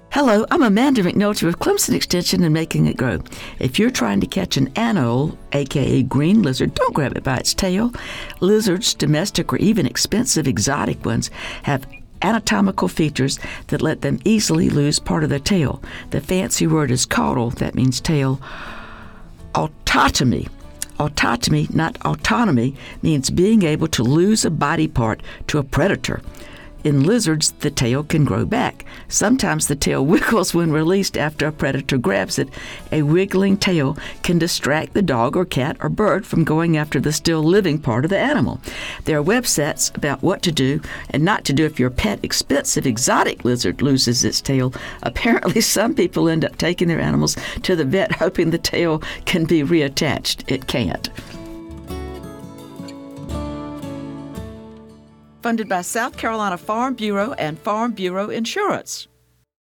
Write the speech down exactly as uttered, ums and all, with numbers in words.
Hello, I'm Amanda McNulty with Clemson Extension and Making It Grow. If you're trying to catch an anole, aka green lizard, don't grab it by its tail. Lizards, domestic or even expensive exotic ones, have anatomical features that let them easily lose part of their tail. The fancy word is caudal, that means tail. Autotomy. Autotomy, not autonomy, means being able to lose a body part to a predator. In lizards, the tail can grow back. Sometimes the tail wiggles when released after a predator grabs it. A wiggling tail can distract the dog or cat or bird from going after the still living part of the animal. There are websites about what to do and not to do if your pet expensive exotic lizard loses its tail. Apparently, some people end up taking their animals to the vet hoping the tail can be reattached. It can't. Funded by South Carolina Farm Bureau and Farm Bureau Insurance.